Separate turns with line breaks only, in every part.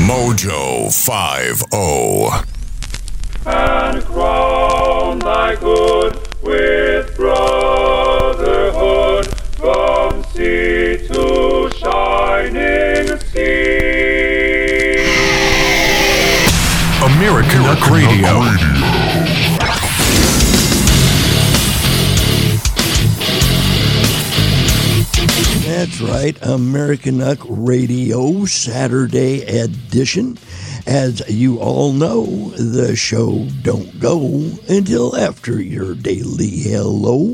Mojo 50.
And crown thy good with brotherhood from sea to shining sea.
American Rock Radio.
That's right, American Uck Radio Saturday edition. As you all know, the show don't go until after your daily hello.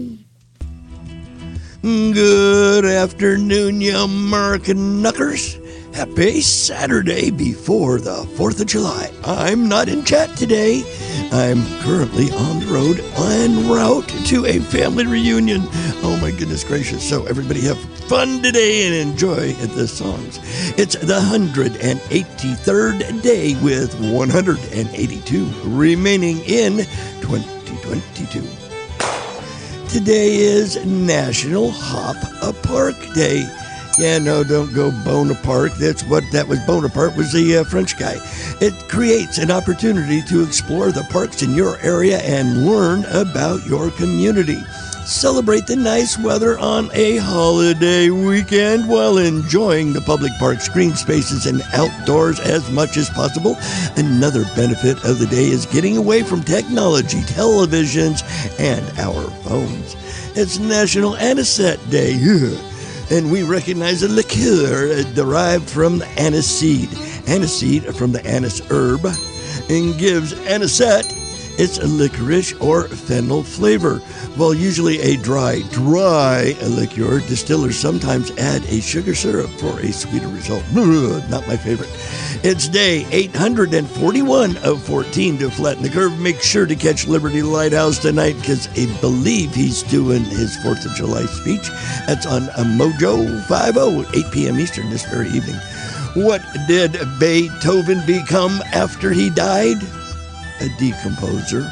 Good afternoon, you American Nuckers. Happy Saturday before the 4th of July. I'm not in chat today. I'm currently on the road en route to a family reunion. Oh my goodness gracious. So everybody have fun today and enjoy the songs. It's the 183rd day with 182 remaining in 2022. Today is National Hop a Park Day. Yeah, no, don't go Bonaparte. That was Bonaparte was the French guy. It creates an opportunity to explore the parks in your area and learn about your community. Celebrate the nice weather on a holiday weekend while enjoying the public parks, green spaces, and outdoors as much as possible. Another benefit of the day is getting away from technology, televisions, and our phones. It's National Anisette Day. And we recognize a liqueur derived from the anise seed. Aniseed from the anise herb and gives anisette its licorice or fennel flavor. While usually a dry liqueur, distillers sometimes add a sugar syrup for a sweeter result. Not my favorite. It's day 841 of 14 to flatten the curve. Make sure to catch Liberty Lighthouse tonight because I believe he's doing his 4th of July speech. That's on Mojo 50, 8 p.m. Eastern this very evening. What did Beethoven become after he died? A decomposer.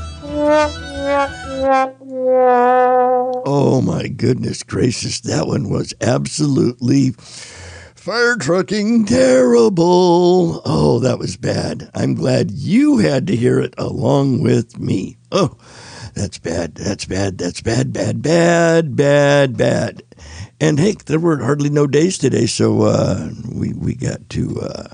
Oh my goodness gracious, that one was absolutely fire trucking terrible. Oh, that was bad. I'm glad you had to hear it along with me. Oh, that's bad. That's bad. That's bad, bad, bad, bad, bad. And hey, there were hardly no days today, so we got to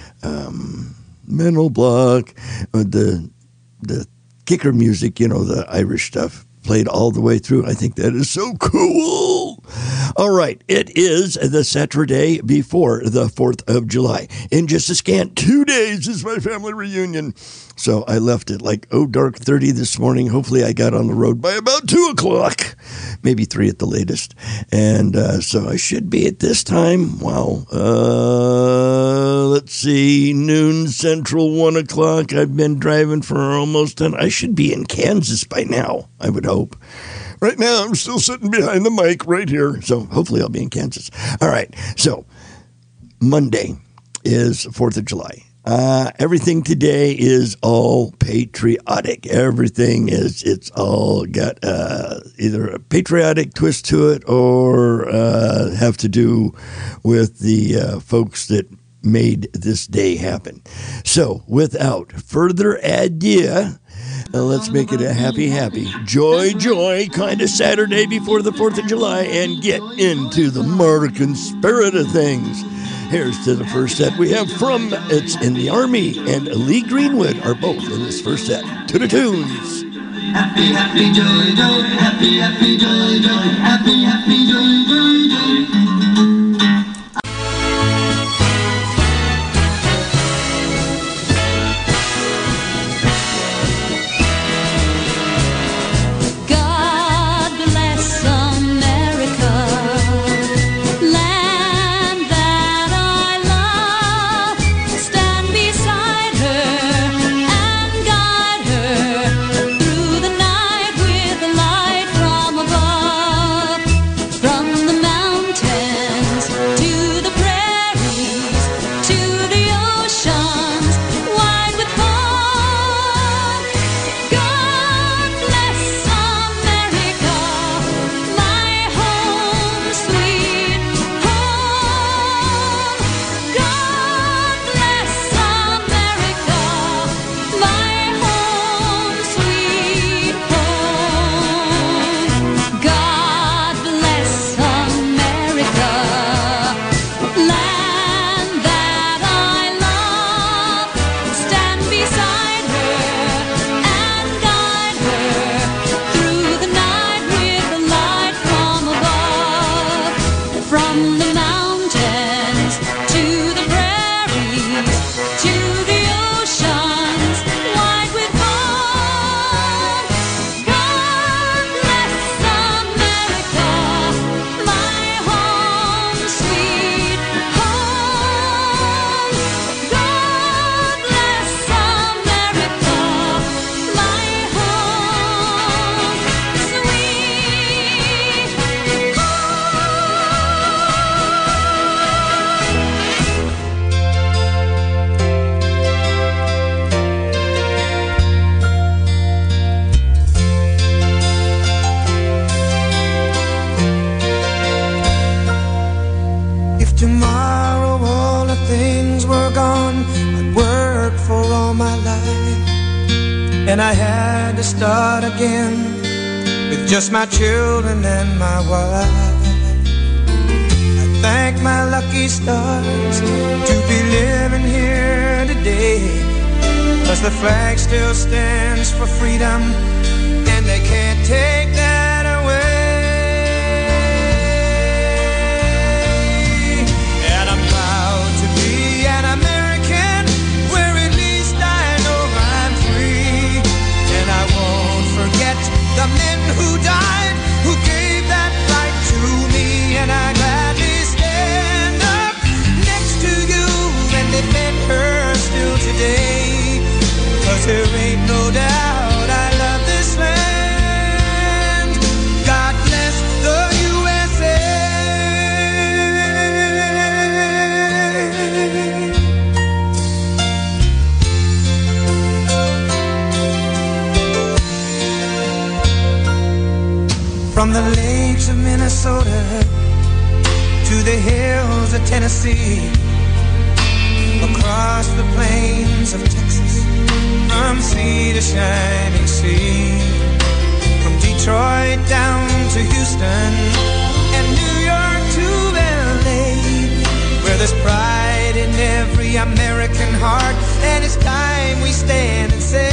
mental block, the kicker music, the Irish stuff, played all the way through. I think that is so cool. All right, it is the Saturday before the 4th of July. In just a scant 2 days is my family reunion. So I left at dark 30 this morning. Hopefully I got on the road by about 2 o'clock, maybe 3 at the latest. And so I should be at this time. Wow. Let's see, noon central, 1 o'clock. I've been driving for almost I should be in Kansas by now, I would hope. Right now, I'm still sitting behind the mic right here. So hopefully I'll be in Kansas. All right. So Monday is 4th of July. Everything today is all patriotic. Everything it's all got either a patriotic twist to it or have to do with the folks that made this day happen. So without further ado, let's make it a happy, joy kind of Saturday before the 4th of July and get into the American spirit of things. Here's to the first set we have from It's in the Army and Lee Greenwood are both in this first set. To the tunes.
Happy, happy, joy, joy, happy, happy, joy, joy, happy, happy, joy, joy, joy.
From the mountain things were gone, I'd worked for all my life, and I had to start again with just my children and my wife. I thank my lucky stars to be living here today, 'cause the flag still stands for freedom, and they can't take that away. And I'm proud to be an American, where at least I know I'm free. And I won't forget the men who died, who gave that right to me. And I gladly stand up next to you and defend her still today, 'cause there ain't no doubt I love this land. God bless the USA. From the lakes of Minnesota to the hills of Tennessee, across the plains of Texas, from sea to shining sea, from Detroit down to Houston and New York to LA, where there's pride in every American heart, and it's time we stand and say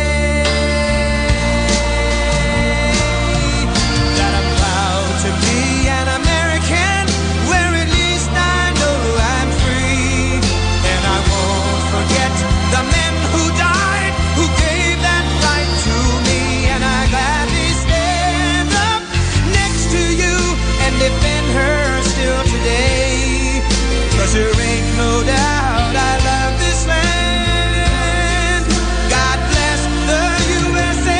that I'm proud to be an American, where at least I know I'm free. And I won't forget the men who died, who gave that right to me. And I gladly stand up next to you and defend her still today, 'cause there ain't no doubt I love this land. God bless the USA.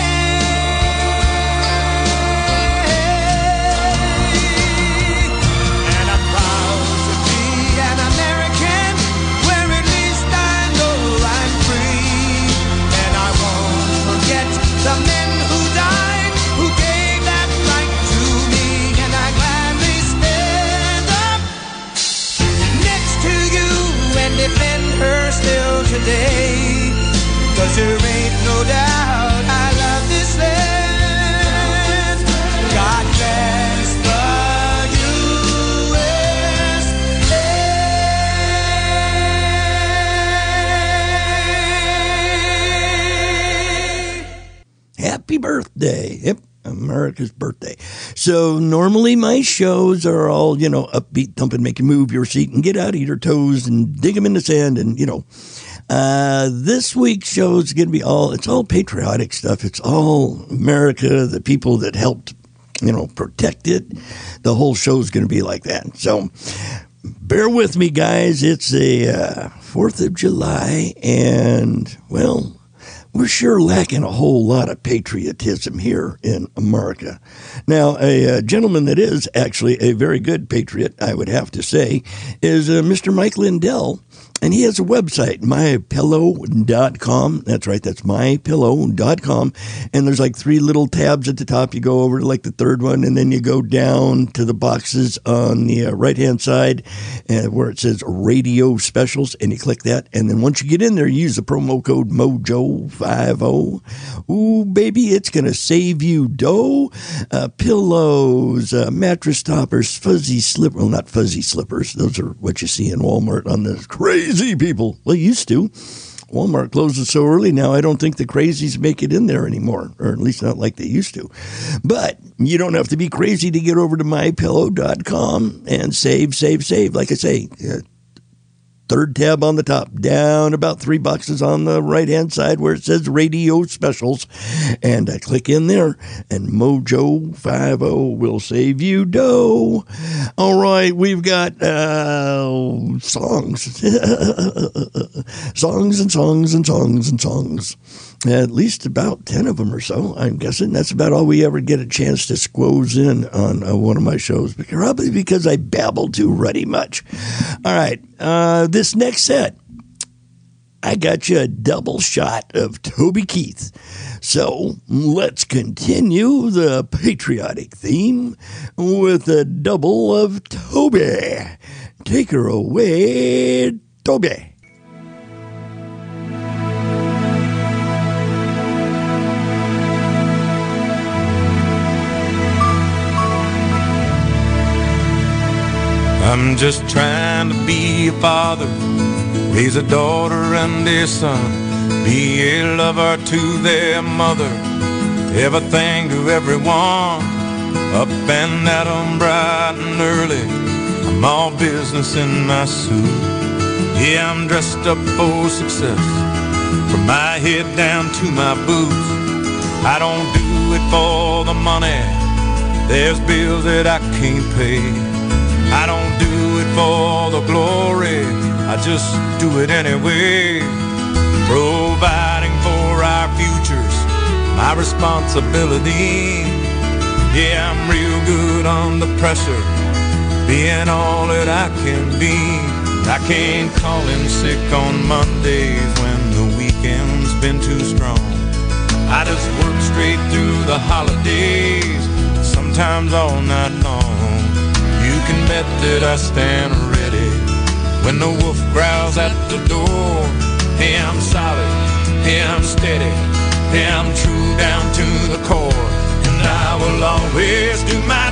And I'm proud to be an American, where at least I know I'm free. And I won't forget the men who died, who gave that right to me. And I gladly stand up next to you and defend her still today, 'cause there ain't no doubt I love this land. God bless the USA.
Happy birthday. Yep, America's birthday. So normally my shows are all, upbeat, thumping, make you move your seat and get out of your toes and dig them in the sand. And, this week's show is going to be it's all patriotic stuff. It's all America, the people that helped, protect it. The whole show is going to be like that. So bear with me, guys. It's a 4th of July, and, well, we're sure lacking a whole lot of patriotism here in America. Now, a gentleman that is actually a very good patriot, I would have to say, is Mr. Mike Lindell. And he has a website, mypillow.com. That's right, that's mypillow.com. And there's like 3 little tabs at the top. You go over to like the 3rd one, and then you go down to the boxes on the right-hand side where it says radio specials, and you click that. And then once you get in there, you use the promo code MOJO50. Ooh, baby, it's going to save you dough. Pillows, mattress toppers, fuzzy slippers. Well, not fuzzy slippers. Those are what you see in Walmart on the crazy people. Well, used to. Walmart closes so early now, I don't think the crazies make it in there anymore, or at least not like they used to. But you don't have to be crazy to get over to mypillow.com and save. Like I say, 3rd tab on the top, down about 3 boxes on the right-hand side where it says radio specials. And I click in there, and Mojo50 will save you dough. All right, we've got songs. Songs and songs and songs and songs. At least about 10 of them or so, I'm guessing. That's about all we ever get a chance to squoze in on one of my shows, probably because I babble too ruddy much. All right, this next set, I got you a double shot of Toby Keith. So let's continue the patriotic theme with a double of Toby. Take her away, Toby.
I'm just trying to be a father, raise a daughter and a son, be a lover to their mother, everything to everyone, up and at 'em bright and early. I'm all business in my suit. Yeah, I'm dressed up for success, from my head down to my boots. I don't do it for the money, there's bills that I can't pay. I don't do it for the glory, I just do it anyway. Providing for our futures, my responsibility. Yeah, I'm real good under pressure, being all that I can be. I can't call in sick on Mondays when the weekend's been too strong. I just work straight through the holidays, sometimes all night long. You can bet that I stand ready when the wolf growls at the door. Hey, I'm solid, hey, I'm steady, hey, I'm true down to the core. And I will always do my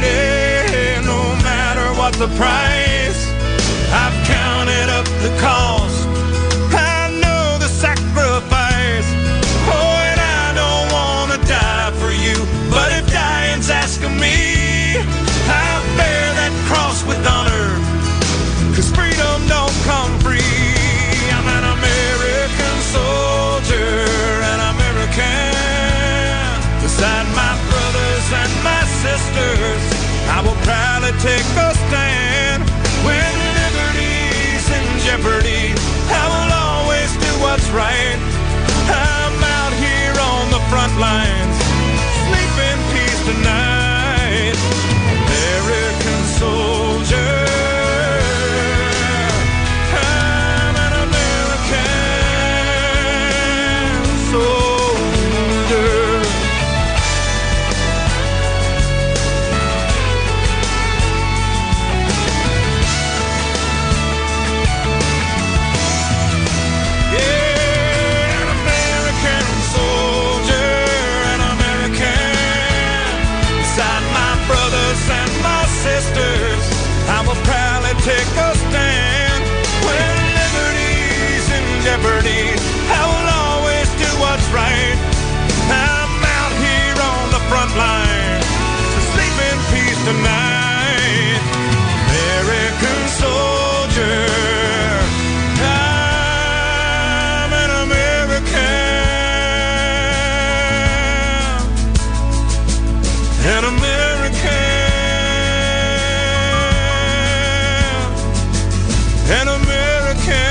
duty, no matter what the price. I've counted up the cost, I know the sacrifice. Oh, and I don't want to die for you, but if dying's asking me, I'll bear that cross with honor, 'cause freedom don't come free. I'm an American soldier, an American. Beside my brothers and my sisters, I will proudly take a stand. When liberty's in jeopardy, I will always do what's right. I'm out here on the front lines, sleep in peace tonight. American soldier, I'm an American soldier. Yeah, an American soldier, an American. Beside my brothers and my sisters, I will proudly take a stand. When liberty's in jeopardy, I will always do what's right. I'm out here on the front line, so sleep in peace tonight. American soldier, I'm an American, an American, an American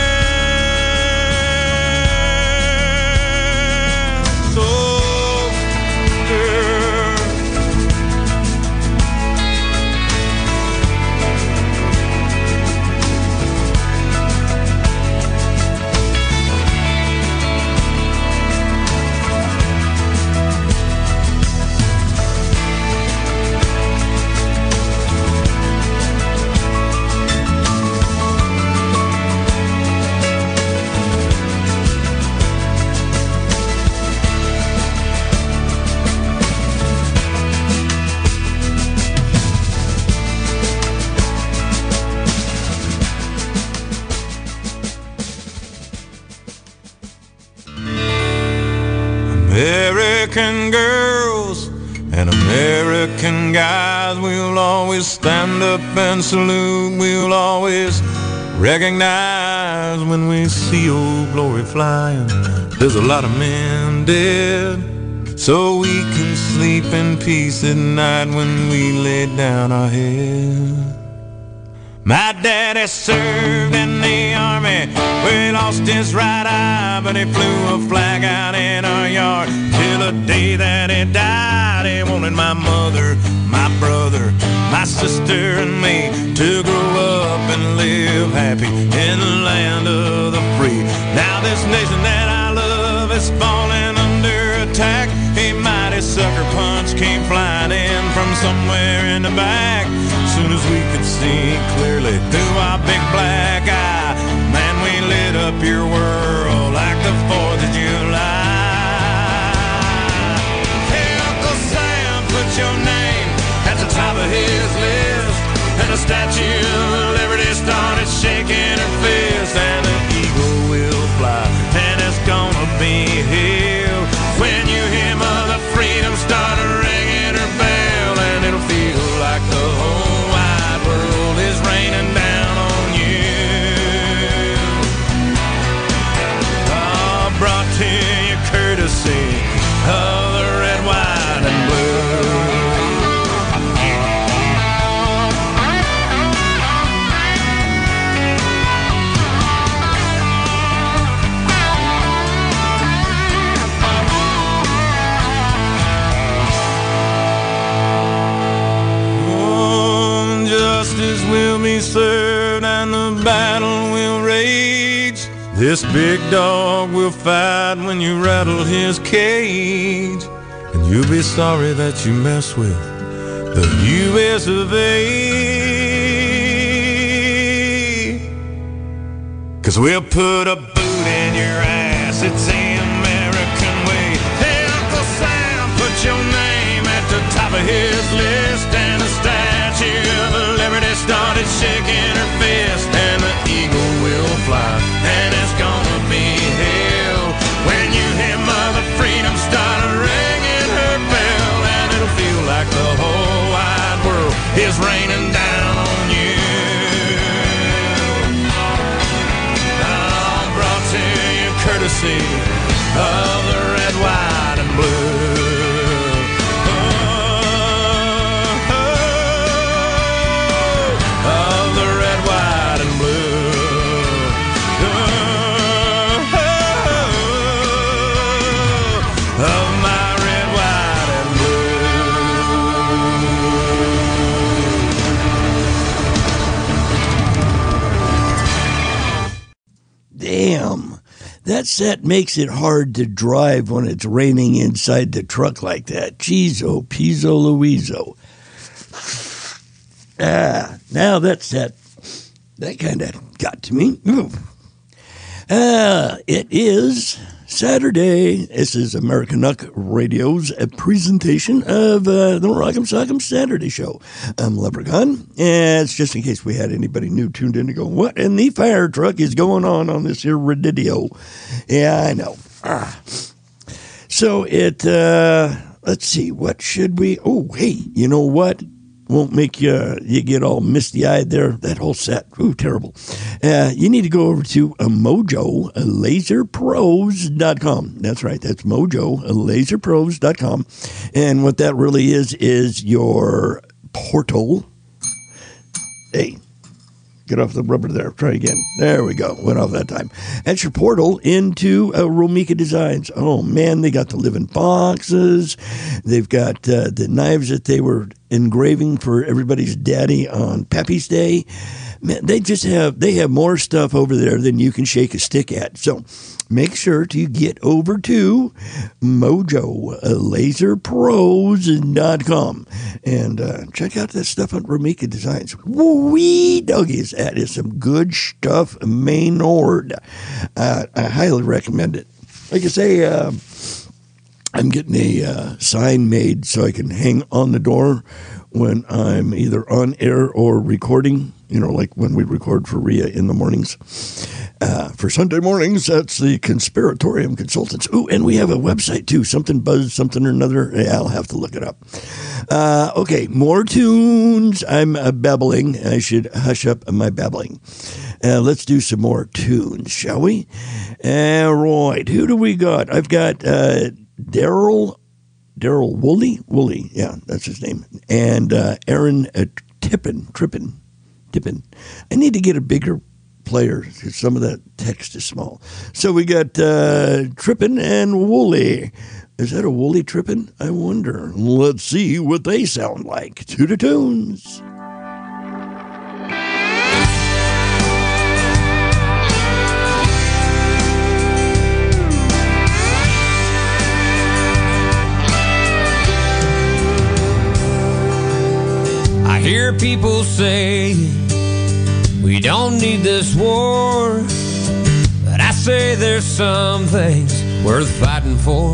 soldier. American girls and American guys, we'll always stand up and salute. We'll always recognize when we see old glory flying. There's a lot of men dead, so we can sleep in peace at night when we lay down our head. My daddy served in the army, where he lost his right eye, but he flew a flag out in our yard till the day that he died. He wanted my mother, my brother, my sister and me to grow up and live happy in the land of the free. Now this nation that I love is falling under attack. A mighty sucker punch came flying in from somewhere in the back. Soon as we could see clearly through our big black eye, man, up your world like the 4th of July. Hey, Uncle Sam, put your name at the top of his list, and the Statue of Liberty started shaking her fist, and the eagle will fly, and it's gonna be hell when you hear Mother Freedom start ringing her bell, and it'll feel like the whole wide world is raining down on you. Oh, brought to you courtesy of the red, white, and blue. Justice will be served and the battle will rage. This big dog will fight when you rattle his cage, and you'll be sorry that you mess with the U.S. of A. 'Cause we'll put a boot in your ass, it's the American way. Hey, Uncle Sam, put your name at the top of his list, and the Statue of Liberty started shaking her fist, and the eagle will fly, and it's gonna be hell when you hear Mother Freedom start ringing her bell, and it'll feel like the whole wide world is raining down on you. Oh, brought to you courtesy of the red, white, and blue.
Damn, that set makes it hard to drive when it's raining inside the truck like that. Jeez-o, Pizzo Louiso. Now that set, that kind of got to me. It is Saturday. This is American Nuck Radio's presentation of the Rock'em Sock'em Saturday Show. I'm Leprechaun, and it's just in case we had anybody new tuned in to go, what in the fire truck is going on this here radio? Yeah, I know. So let's see, what should we, oh, hey, you know what? Won't make you get all misty-eyed there, that whole set. Ooh, terrible. You need to go over to Mojo LaserPros.com. That's right, that's Mojo LaserPros.com. And what that really is your portal. Hey, get off the rubber there. Try again. There we go. Went off that time. That's your portal into Romika Designs. Oh, man, they got the living boxes. They've got the knives that they were engraving for everybody's daddy on Pappy's Day. Man, they have more stuff over there than you can shake a stick at. So make sure to get over to MojoLaserPros.com and check out that stuff on Romika Designs. Wee doggies, that is some good stuff, Maynard. I highly recommend it. Like I say, I'm getting a sign made so I can hang on the door when I'm either on air or recording, like when we record for Rhea in the mornings. For Sunday mornings, that's the Conspiratorium Consultants. Ooh, and we have a website, too. Something Buzz, something or another. Yeah, I'll have to look it up. Okay, more tunes. I'm babbling. I should hush up my babbling. Let's do some more tunes, shall we? All right, who do we got? I've got Daryl Woolley, yeah, that's his name, and Aaron Tippin. I need to get a bigger player because some of that text is small. So we got Trippin and Woolley. Is that a Woolley Trippin? I wonder. Let's see what they sound like. To the tunes.
I hear people say we don't need this war, but say there's some things worth fighting for.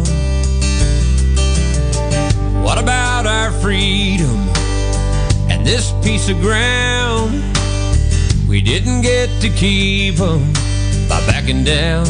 What about our freedom and this piece of ground? We didn't get to keep them by backing down.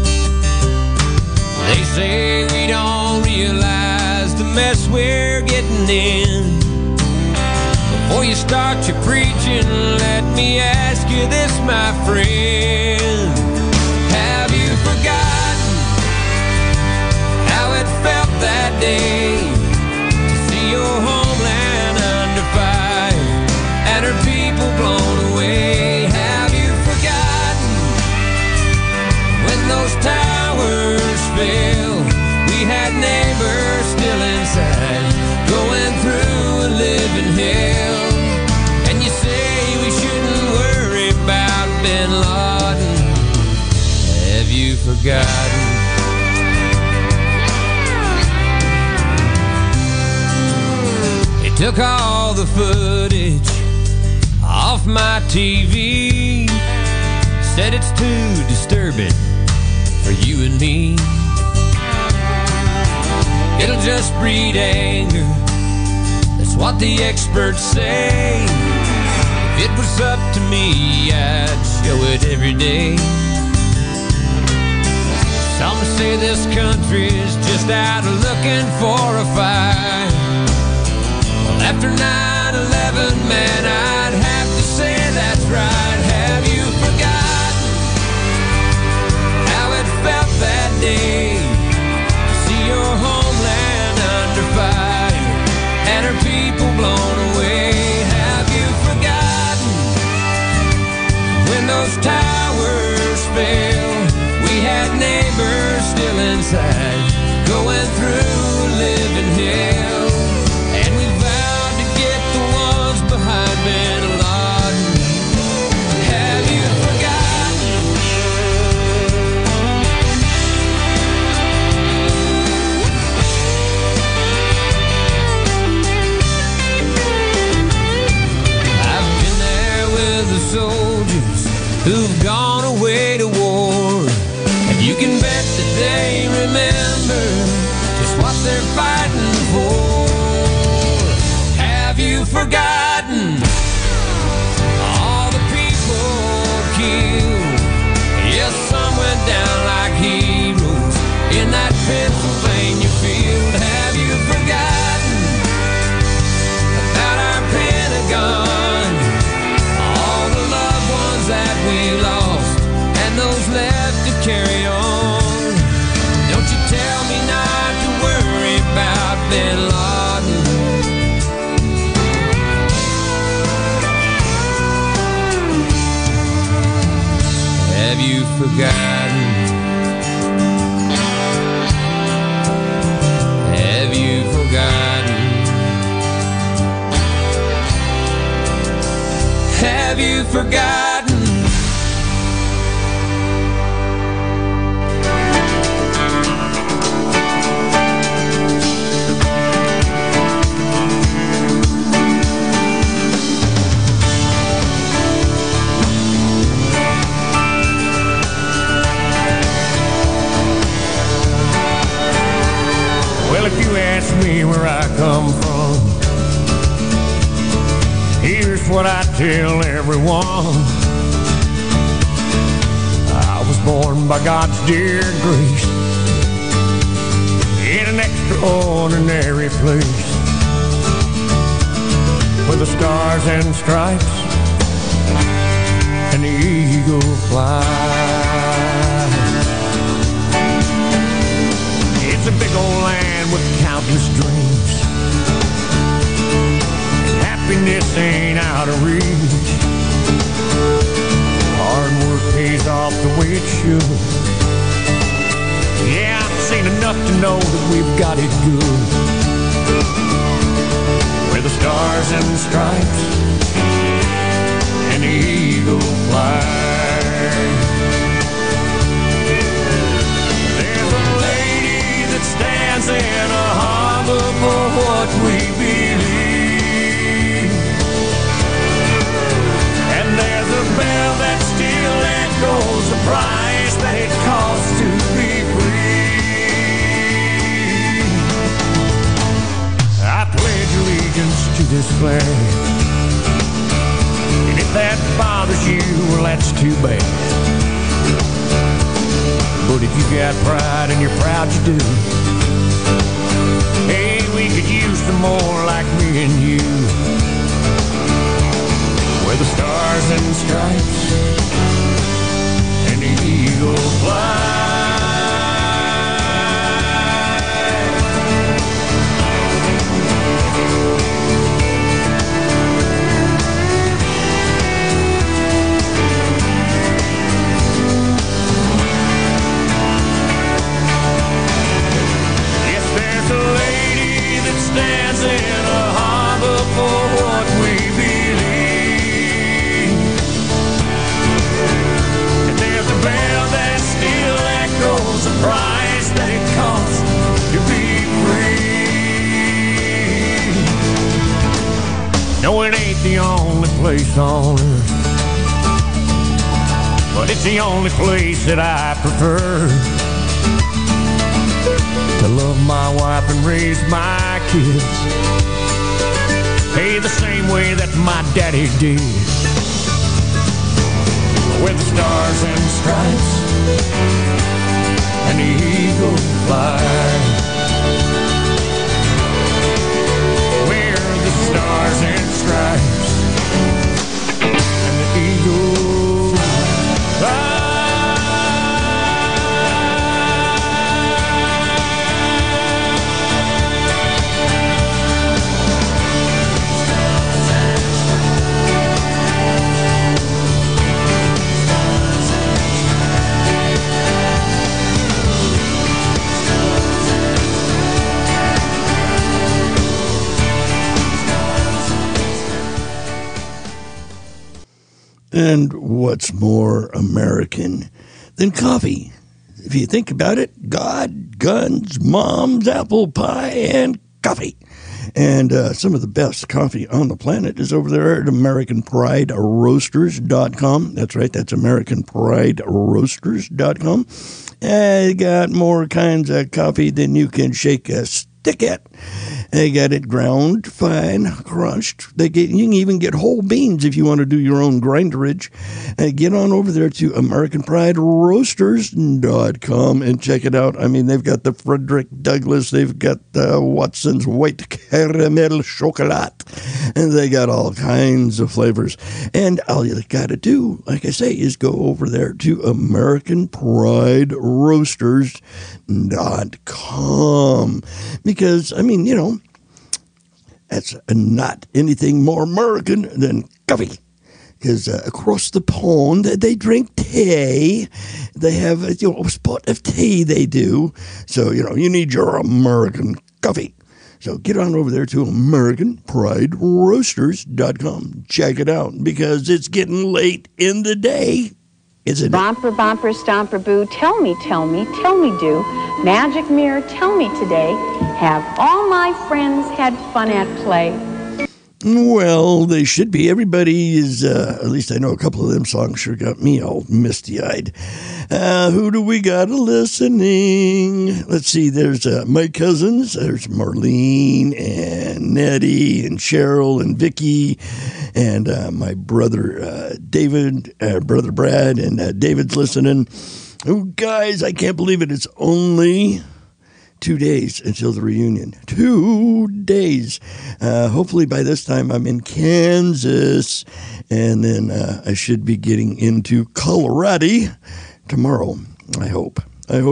They say we don't realize the mess we're getting in. Before you start your preaching, let me ask you this, my friend. Have you forgotten how it felt that day to see your homeland under fire and her people blown away? Have you forgotten when those towers fell? We had neighbors still inside, going through a living hell. And you say we shouldn't worry about Bin Laden. Have you forgotten? They took all the footage off my TV, said it's too disturbing for you and me. It'll just breed anger, that's what the experts say. If it was up to me, I'd show it every day. Some say this country's just out looking for a fight. Well, after 9/11, man, I'd have to say that's right. Have you forgotten how it felt that day to see your homeland under fire and her people blown away? Have you forgotten when those towers fell? We had neighbors still inside, going through a living hell. And we vowed to get the ones behind Bin Laden. Have you forgotten? I've been there with the soldiers who've gone away to war, and you can bet that they remember just what they're fighting for. Have you forgotten all the people killed? Yes, some went down like heroes in that Pennsylvania field. Have you forgotten about our Pentagon, all the loved ones that we lost and those left to carry on? Don't you tell me not to worry about Bin Laden. Have you forgotten? Have you forgotten? Have you forgotten?
Well, if you ask me where I come from, here's what I tell everyone. I was born by God's dear grace in an extraordinary place where the stars and stripes and the eagle fly. It's a big old land with countless dreams, and happiness ain't out of reach. Hard work pays off the way it should. Yeah, I've seen enough to know that we've got it good, where the stars and stripes and the eagle fly. There's a lady that stands in a harbor for what we believe, and there's a bell that still echoes the price that it costs
you this flag. And if that bothers you, well, that's too bad. But if you got pride and you're proud you do, hey, we could use some more like me and you. Where the stars and stripes and the eagle fly. Stands in a harbor for what we believe. And there's a bell that still echoes the price that it costs to be free. No, it ain't the only place on earth, but it's the only place that I prefer to love my wife and raise my kids, hey, the same way that my daddy did. Where the stars and stripes and the eagle fly. Where the stars and stripes and the eagle fly.
And what's more American than coffee? If you think about it, God, guns, moms, apple pie, and coffee. And some of the best coffee on the planet is over there at AmericanPrideRoasters.com. That's right, that's AmericanPrideRoasters.com. They got more kinds of coffee than you can shake a stick at. They got it ground, fine, crushed. You can even get whole beans if you want to do your own grinderage. Get on over there to AmericanPrideRoasters.com and check it out. I mean, they've got the Frederick Douglass, they've got Watson's White Caramel Chocolate, and they got all kinds of flavors. And all you got to do, like I say, is go over there to AmericanPrideRoasters.com. Because, I mean, you know, that's not anything more American than coffee. Because across the pond, they drink tea. They have a spot of tea they do. So, you need your American coffee. So get on over there to AmericanPrideRoasters.com. Check it out, because it's getting late in the day. Isn't it?
Bomper, bomper, stomper, boo, tell me, do. Magic mirror, tell me today, have all my friends had fun at play?
Well, they should be. Everybody is, at least I know a couple of them songs sure got me all misty-eyed. Who do we got listening? Let's see, there's my cousins. There's Marlene and Nettie and Cheryl and Vicky and my brother David, brother Brad, and David's listening. Oh, guys, I can't believe it. It's only 2 days until the reunion. 2 days. Hopefully by this time I'm in Kansas, and then I should be getting into Colorado tomorrow. I hope. At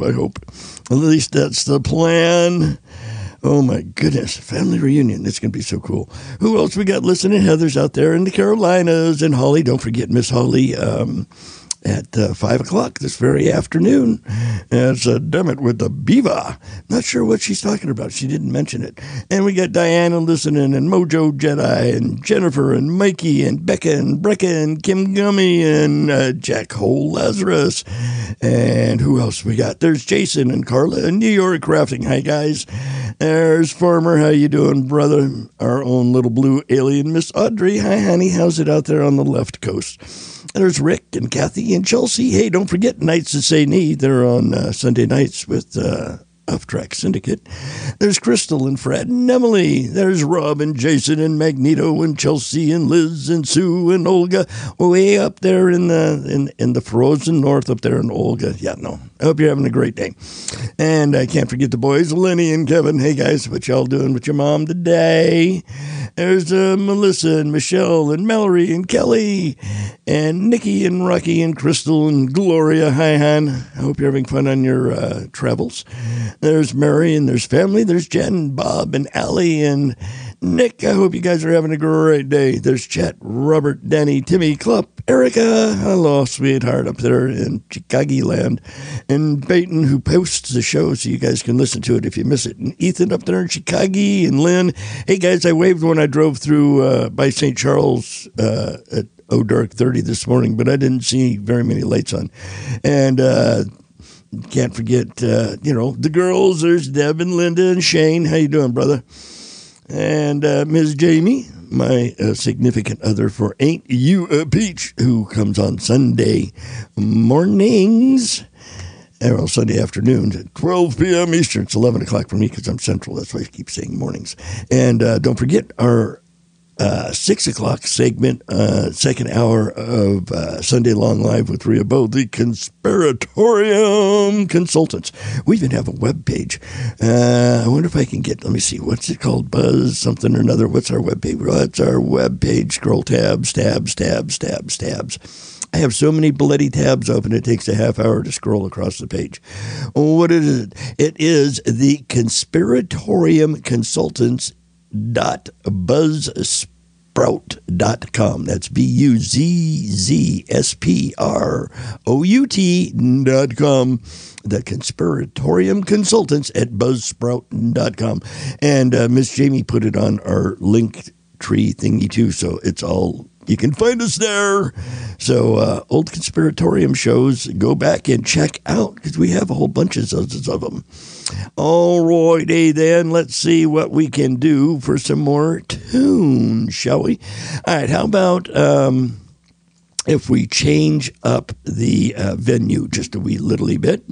least that's the plan. Oh my goodness. Family reunion. It's going to be so cool. Who else we got listening? Heather's out there in the Carolinas, and Holly. Don't forget Miss Holly. At 5 o'clock this very afternoon. It's Demet with the Beaver. Not sure what she's talking about. She didn't mention it. And we got Diana listening, and Mojo Jedi, and Jennifer, and Mikey, and Becca, and Brecca, and Kim Gummy, and Jack Hole Lazarus. And who else we got? There's Jason and Carla and New York Crafting. Hi, guys. There's Farmer. How you doing, brother? Our own little blue alien, Miss Audrey. Hi, honey. How's it out there on the left coast? There's Rick and Kathy and Chelsea. Hey, don't forget Nights at St. They're on Sunday nights with Off Track Syndicate. There's Crystal and Fred and Emily. There's Rob and Jason and Magneto and Chelsea and Liz and Sue and Olga. Way up there in the frozen north up there in Olga. Yeah, no. I hope you're having a great day. And I can't forget the boys, Lenny and Kevin. Hey, guys, what y'all doing with your mom today? There's Melissa and Michelle and Mallory and Kelly and Nikki and Rocky and Crystal and Gloria. Hi, hon. I hope you're having fun on your travels. There's Mary and there's family. There's Jen, Bob, and Allie and Nick. I hope you guys are having a great day. There's Chet, Robert, Danny, Timmy, Clupp, Erica. Hello, sweetheart, up there in Chicago land. And Peyton, who posts the show so you guys can listen to it if you miss it. And Ethan up there in Chicago. And Lynn. Hey, guys, I waved when I drove through by St. Charles at dark 30 this morning, but I didn't see very many lights on. And can't forget, the girls. There's Deb and Linda and Shane. How you doing, brother? And Ms. Jamie, my significant other for Ain't You a Peach, who comes on Sunday mornings, or Sunday afternoons at 12 p.m. Eastern. It's 11 o'clock for me because I'm Central. That's why I keep saying mornings. And don't forget our 6 o'clock segment, second hour of Sunday Long Live with Rhea Bo, the Conspiratorium Consultants. We even have a web page. I wonder if I can get, let me see, what's it called? Buzz something or another. What's our web page? Well, that's our web page. Scroll tabs. I have so many bloody tabs open, it takes a half hour to scroll across the page. What is it? It is the Conspiratorium Consultants .buzzsprout.com. That's BUZZSPROUT.com. The Conspiratorium Consultants at buzzsprout.com. And Miss Jamie put it on our link tree thingy too, so it's all, you can find us there. So old Conspiratorium shows, go back and check out, because we have a whole bunch of them. All righty then, let's see what we can do for some more tunes, shall we? All right, how about if we change up the venue just a wee little bit?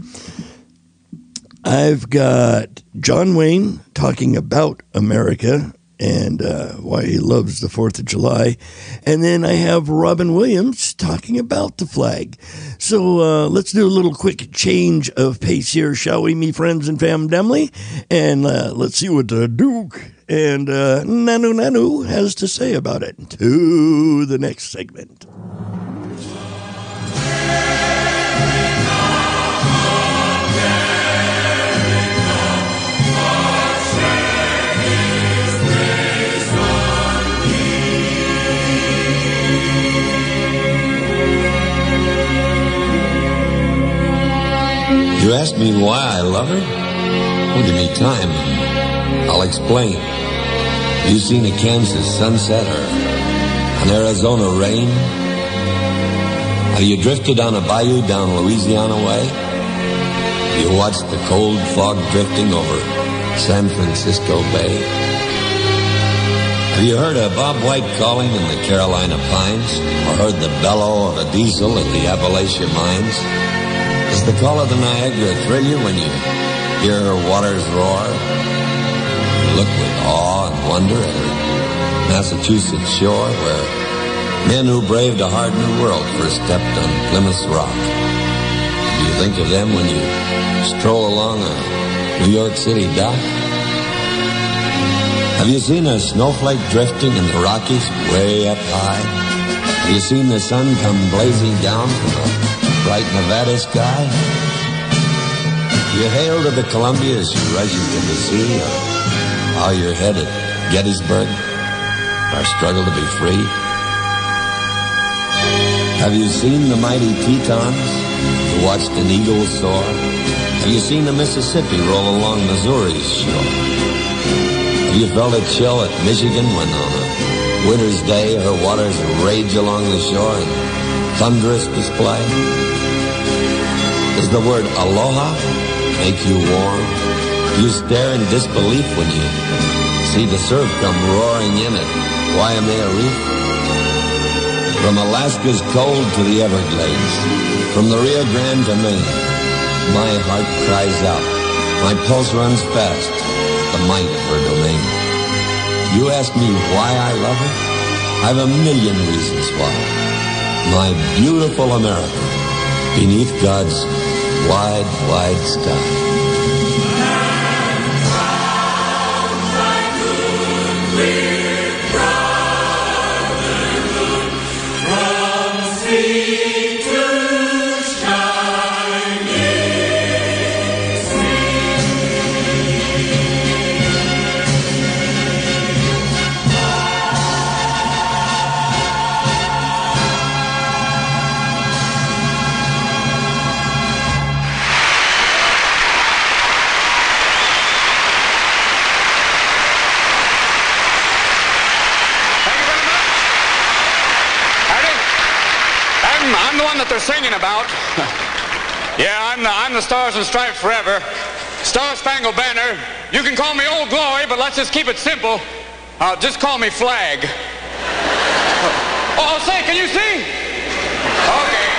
I've got John Wayne talking about America and why he loves the 4th of July. And then I have Robin Williams talking about the flag. So let's do a little quick change of pace here, shall we, me friends and fam demly? And let's see what the Duke and Nanu has to say about it. To the next segment.
You ask me why I love her? Well, give me time. I'll explain. Have you seen a Kansas sunset or an Arizona rain? Have you drifted on a bayou down Louisiana way? Have you watched the cold fog drifting over San Francisco Bay? Have you heard a Bob White calling in the Carolina pines? Or heard the bellow of a diesel at the Appalachia mines? Does the call of the Niagara thrill you when you hear her waters roar? You look with awe and wonder at her Massachusetts shore, where men who braved a hard new world first stepped on Plymouth Rock. Do you think of them when you stroll along a New York City dock? Have you seen a snowflake drifting in the Rockies way up high? Have you seen the sun come blazing down from a bright Nevada sky? You hail to the Columbia as you rush into the sea, or how you're headed Gettysburg, our struggle to be free? Have you seen the mighty Tetons who watched an eagle soar? Have you seen the Mississippi roll along Missouri's shore? Have you felt a chill at Michigan when on a winter's day her waters rage along the shore in thunderous display? Does the word aloha make you warm? Do you stare in disbelief when you see the surf come roaring in at Waimea Reef? From Alaska's cold to the Everglades, from the Rio Grande to Maine, my heart cries out, My pulse runs fast, the might of her domain. You ask me why I love her? I've a million reasons why. My beautiful America, beneath God's wide, wide sky.
I'm the one that they're singing about. Yeah, I'm the Stars and Stripes forever. Star Spangled Banner. You can call me Old Glory, but let's just keep it simple. Just call me Flag. Oh, say, can you see? Okay.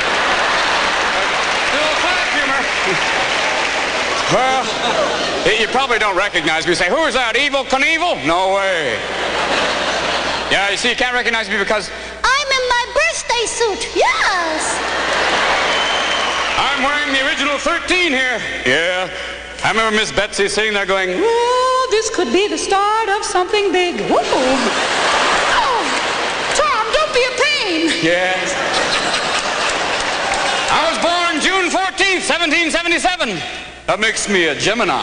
A little flag humor. Well, you probably don't recognize me. You say, who is that, Evel Knievel? No way. Yeah, you see, you can't recognize me because
I'm in my birthday suit, yes.
I'm wearing the original 13 here. Yeah. I remember Miss Betsy sitting there going,
oh, this could be the start of something big. Whoa. Oh, Tom, don't be a pain.
Yes. I was born June 14th, 1777. That makes me a Gemini.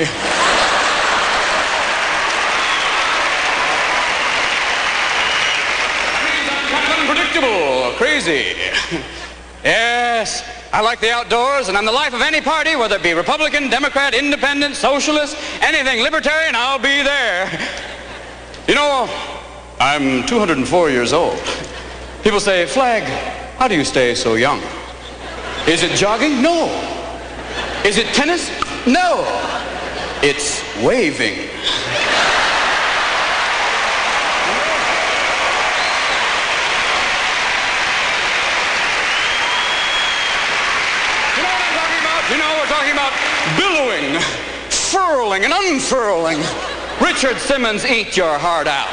Unpredictable, crazy. Yes, I like the outdoors, and I'm the life of any party, whether it be Republican, Democrat, Independent, Socialist, anything libertarian, I'll be there. You know, I'm 204 years old. People say, Flag, how do you stay so young? Is it jogging? No. Is it tennis? No. It's waving. You know, we're talking about billowing, furling, and unfurling. Richard Simmons, eat your heart out.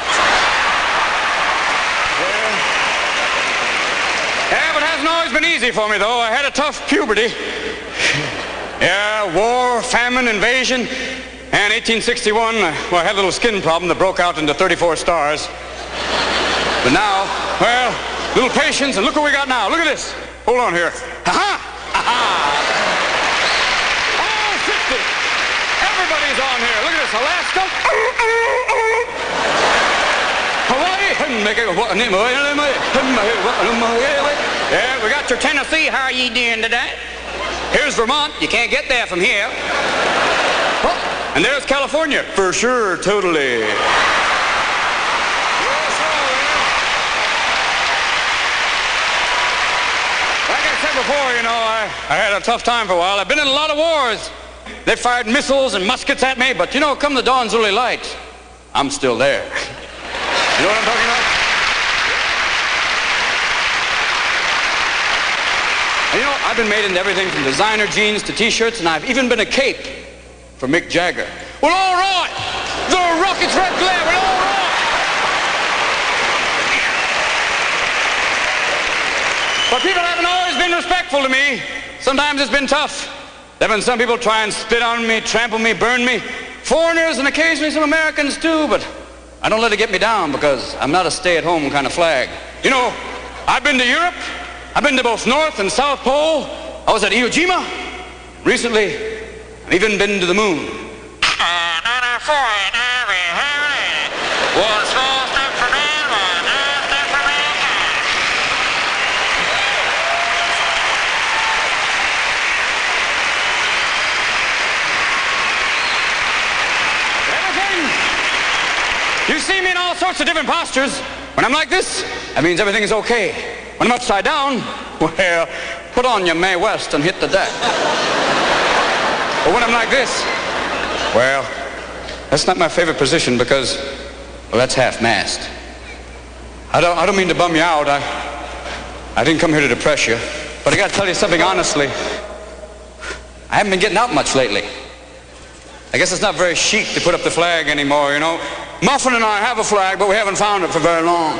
Yeah, but it hasn't always been easy for me, though. I had a tough puberty. Yeah, war, famine, invasion. And 1861, well, I had a little skin problem that broke out into 34 stars. But now, well, little patience, and look what we got now. Look at this. Hold on here. Ha-ha! Ha-ha! Everybody's on here. Look at this. Alaska. Hawaii. Yeah, we got your Tennessee. How are you doing today? Here's Vermont. You can't get there from here. Oh, and there's California. For sure, totally. Like I said before, you know, I had a tough time for a while. I've been in a lot of wars. They fired missiles and muskets at me, but you know, come the dawn's early light, I'm still there. You know what I'm talking about? And you know, I've been made into everything from designer jeans to t-shirts, and I've even been a cape for Mick Jagger. Well, all right! The Rockets Red Glare, well, all right! But people haven't always been respectful to me. Sometimes it's been tough. There have been some people try and spit on me, trample me, burn me. Foreigners and occasionally some Americans too, but I don't let it get me down because I'm not a stay-at-home kind of flag. You know, I've been to Europe. I've been to both North and South Pole. I was at Iwo Jima. Recently, I've even been to the moon. One small step for man, one giant step for mankind. You see me in all sorts of different postures. When I'm like this, that means everything is okay. When I'm upside down, well, put on your Mae West and hit the deck. But when I'm like this, well, that's not my favorite position because, well, that's half-mast. I don't mean to bum you out. I didn't come here to depress you. But I got to tell you something honestly. I haven't been getting out much lately. I guess it's not very chic to put up the flag anymore, you know. Muffin and I have a flag, but we haven't found it for very long.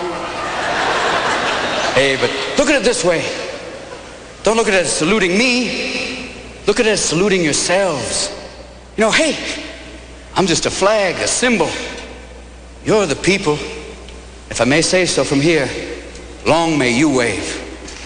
Hey, but look at it this way. Don't look at it as saluting me. Look at it as saluting yourselves. You know, hey, I'm just a flag, a symbol. You're the people. If I may say so from here, long may you wave.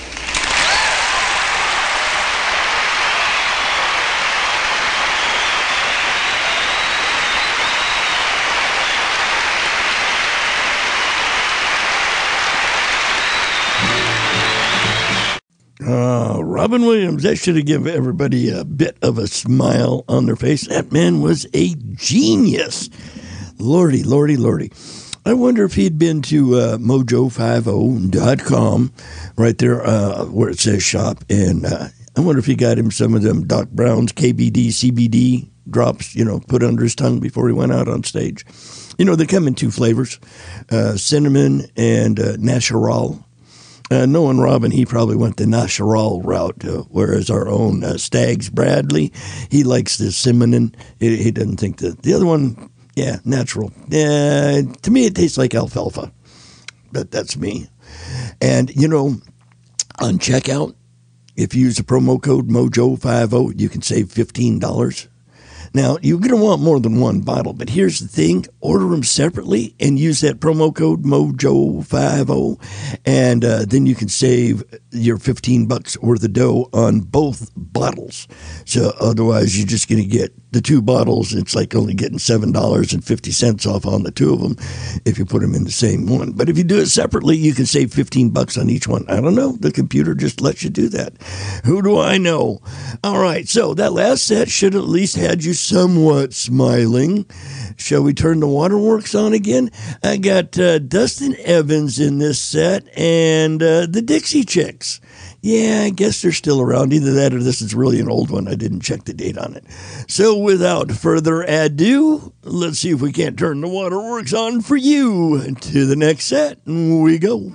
Robin Williams, that should have given everybody a bit of a smile on their face. That man was a genius. Lordy, lordy, lordy. I wonder if he'd been to mojo50.com, right there where it says shop, and I wonder if he got him some of them Doc Brown's KBD, CBD drops, you know, put under his tongue before he went out on stage. You know, they come in two flavors, cinnamon and natural. Knowing Robin, he probably went the natural route, whereas our own Stags Bradley, he likes the cinnamon. He doesn't think the other one, yeah, natural. To me, it tastes like alfalfa, but that's me. And, you know, on checkout, if you use the promo code MOJO50, you can save $15. Now, you're going to want more than one bottle, but here's the thing. Order them separately and use that promo code MOJO50, and then you can save your $15 worth of dough on both bottles. So otherwise, you're just going to get the two bottles. It's like only getting $7.50 off on the two of them if you put them in the same one. But if you do it separately, you can save $15 on each one. I don't know. The computer just lets you do that. Who do I know? All right, so that last set should at least had you somewhat smiling. Shall we turn the waterworks on again? I got Dustin Evans in this set and the Dixie Chicks. Yeah, I guess they're still around. Either that or this is really an old one. I didn't check the date on it. So without further ado, let's see if we can't turn the waterworks on for you. To the next set we go.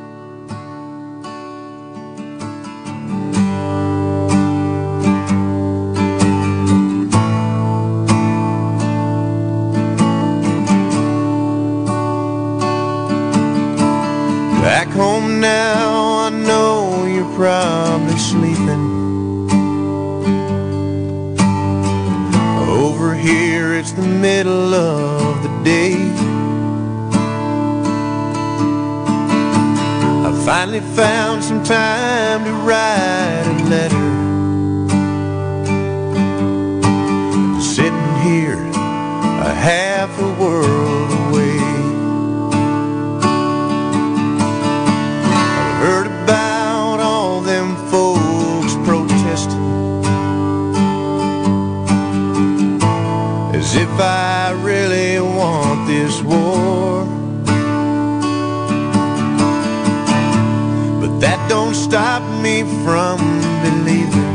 Back home now, I know you're probably sleeping. Over here, it's the middle of the day. I finally found some time to write a letter. Sitting here, a half a world away. Heard about all them folks protesting, as if I really want this war. But that don't stop me from believing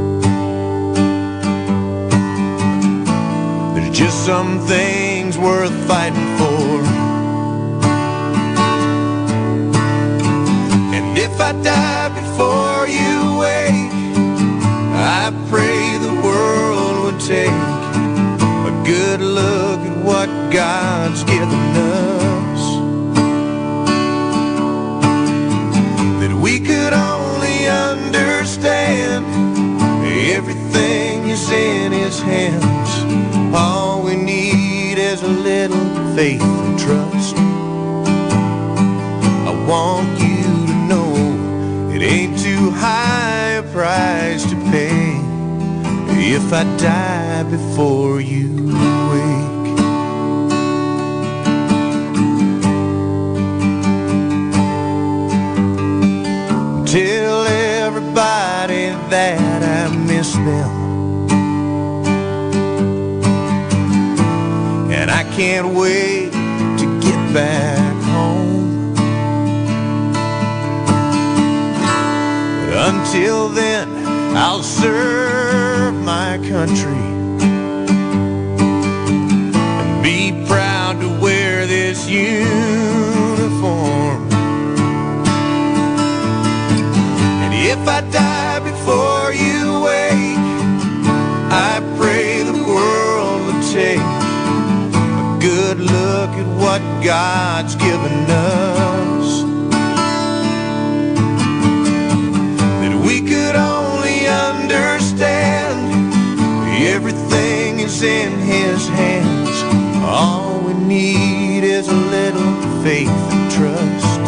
there's just some things worth fighting for. If I die before you wake, I pray the world would take a good look at what God's given us. That we could only understand everything is in His hands. All we need is a little faith and trust. I want you it ain't too high a price to pay if I die before you wake. Tell everybody that I miss them, and I can't wait to get back home. Until then, I'll serve my country and be proud to wear this uniform. And if I die before you wake, I pray the world will God's given us, that we could only understand everything is in His hands. All we need is a little faith and trust.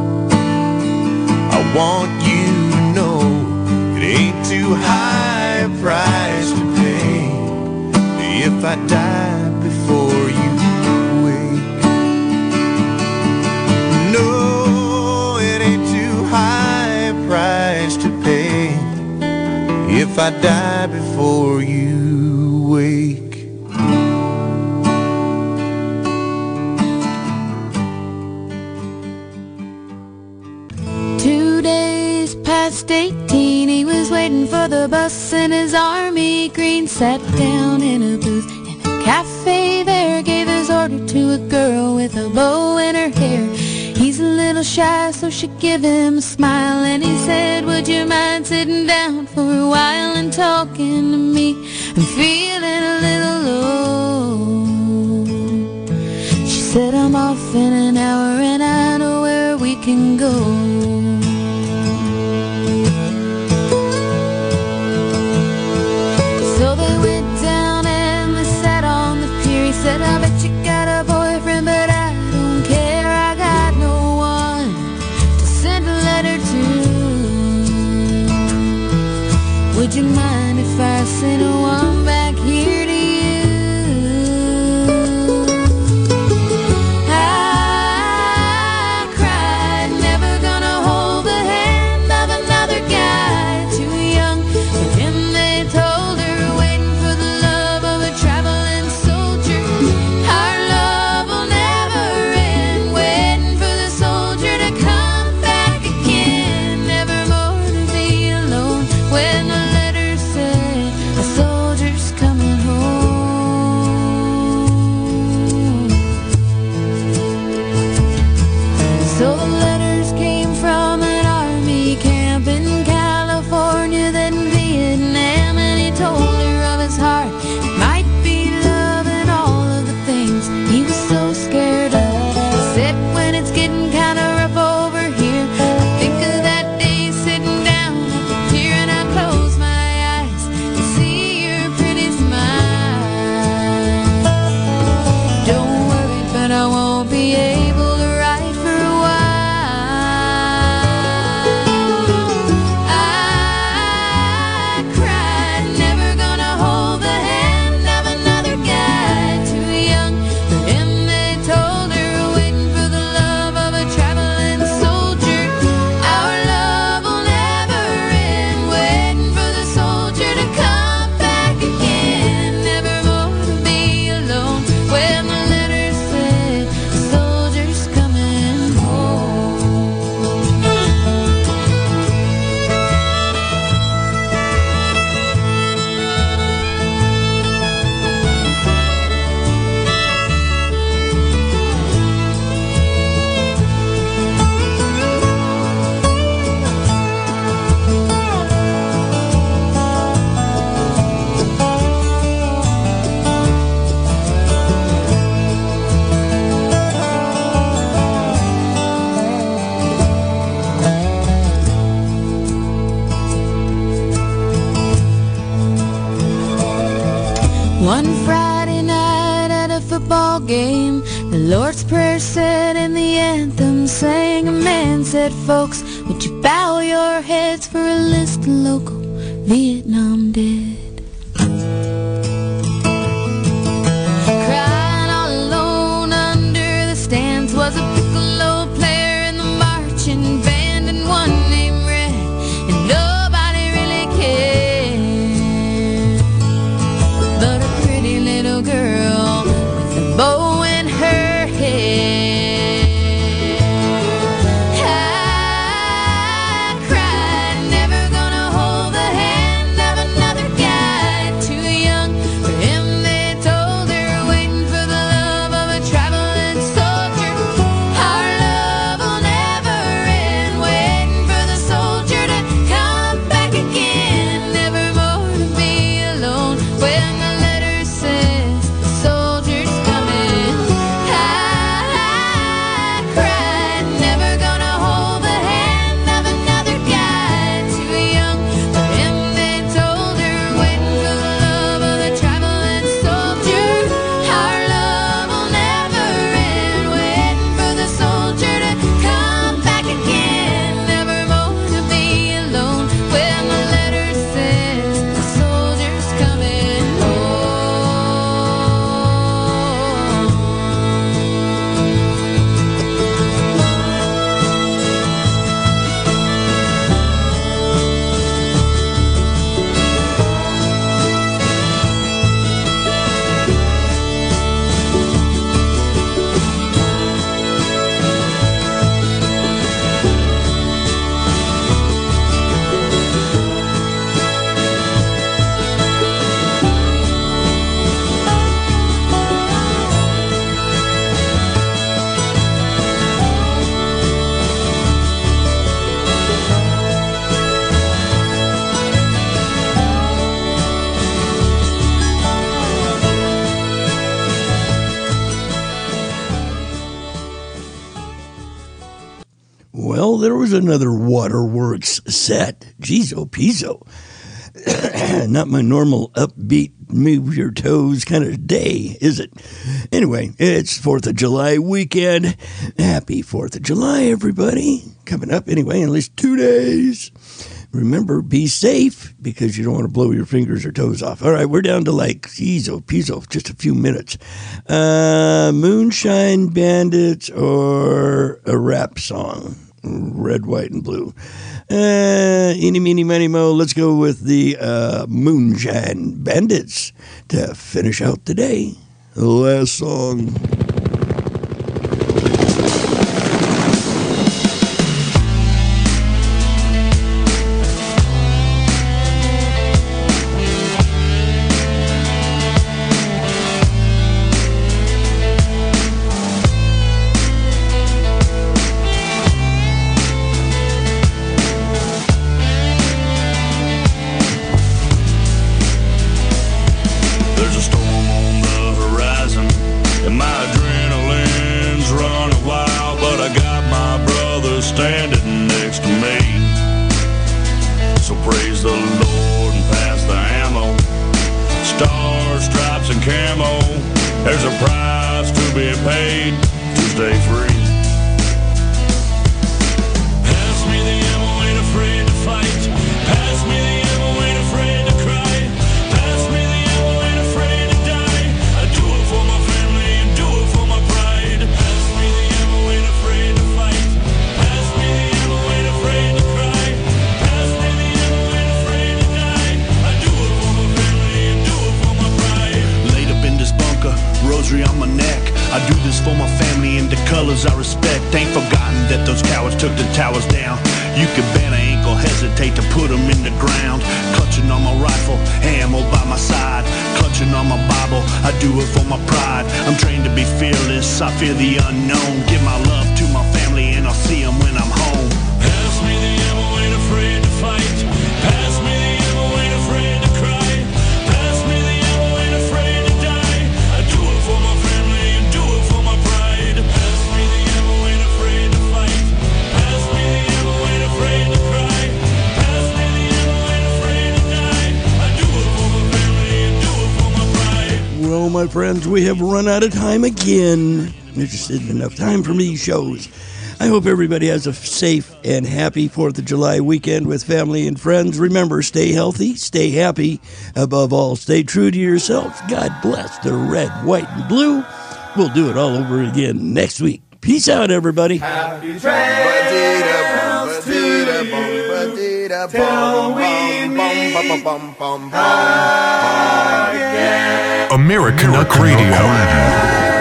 I want you to know it ain't too high a price to pay if I die before you wake. No, it ain't too high a price to pay if I die before you wake.
Past 18, he was waiting for the bus in his army green. Sat down in a booth in a cafe there, gave his order to a girl with a bow in her hair. He's a little shy, so she gave him a smile, and he said, would you mind sitting down for a while and talking to me? I'm feeling a little low. She said, I'm off in an hour and I know where we can go. Said, I bet you got a boyfriend, but I don't care. I got no one to send a letter to. Would you mind if I sent one back here to you? I cried, never gonna hold the hand of another guy too young for him. They told her, waiting for the love of a traveling soldier. Our love will never end, waiting for the soldier to come back again. Never more to be alone when the letter said a soldier's coming home. So the letters came from an army camp in California, then Vietnam, and he told her of his heart. It might be love and all of the things he was so scared of. He said, when it's getting kind of rough over here, I think of that day sitting down at the pier, and I close my eyes and see your pretty smile. Don't worry, but I won't be able to write for a while. I cried, never gonna hold the hand of another guy too young for him. They told her, waiting for the love of a traveling soldier. Our love will never end, waiting for the soldier to come back again. Never more to be alone when the letter said the soldier's coming home. One Friday night at a football game, the Lord's Prayer said and the anthem sang. A man said, folks, would you bow your heads for a list of local Vietnam dead? Crying all alone under the stands was a piccolo player in the marching band, and one named Red, and nobody really cared. But a pretty little girl with a bow in her hair. I cried, never gonna hold the hand of another guy.
there was another Waterworks set. Jeez-o peso. Not my normal upbeat, move your toes kind of day, is it? Anyway, it's 4th of July weekend. Happy 4th of July, everybody. Coming up anyway in at least 2 days. Remember, be safe because you don't want to blow your fingers or toes off. All right, we're down to like, jeez-o peso, just a few minutes. Moonshine Bandits or a rap song? Red, white, and blue. Eeny, meeny, miny, mo. Let's go with the Moonshine Bandits to finish out the day. The last song.
standing next to me. So praise the Lord and pass the ammo. Stars, stripes, and camo. There's a price to be paid to stay free. Pass me the ammo, ain't afraid to fight. Pass me the ammo, ain't afraid to cry. Pass me the ammo, ain't afraid to die. I do it for my family and do it for my pride. Pass me the ammo, ain't afraid to fight. Pass me the ammo, ain't afraid to cry. Pass me the ammo, ain't afraid to die. I do it for my family and do it for my pride.
Laid up in this bunker, rosary on my neck. I do this for my family and the colors I respect. Ain't forgotten that those cowards took the towers down. You can bet I ain't gonna hesitate to put them in the ground. Clutching on my rifle, ammo by my side. Clutching on my Bible, I do it for my pride. I'm trained to be fearless, I fear the unknown. Give my love to my family and I'll see them when I'm home.
Pass me the ammo, ain't afraid to fight. Pass me the ammo, ain't afraid to cry. Pass me the ammo, ain't afraid to die. I do it for my family and do it for my pride. Pass me the ammo, ain't afraid to fight. Pass me the ammo, ain't afraid to cry. Pass me the ammo, ain't afraid to die. I do it for my family and do it for my pride.
Well, my friends, we have run out of time again. There just isn't enough time for these shows. I hope everybody has a safe and happy 4th of July weekend with family and friends. Remember, stay healthy, stay happy. Above all, stay true to yourself. God bless the red, white, and blue. We'll do it all over again next week. Peace out, everybody.
Happy trails to you till we meet again.
American Duck Radio.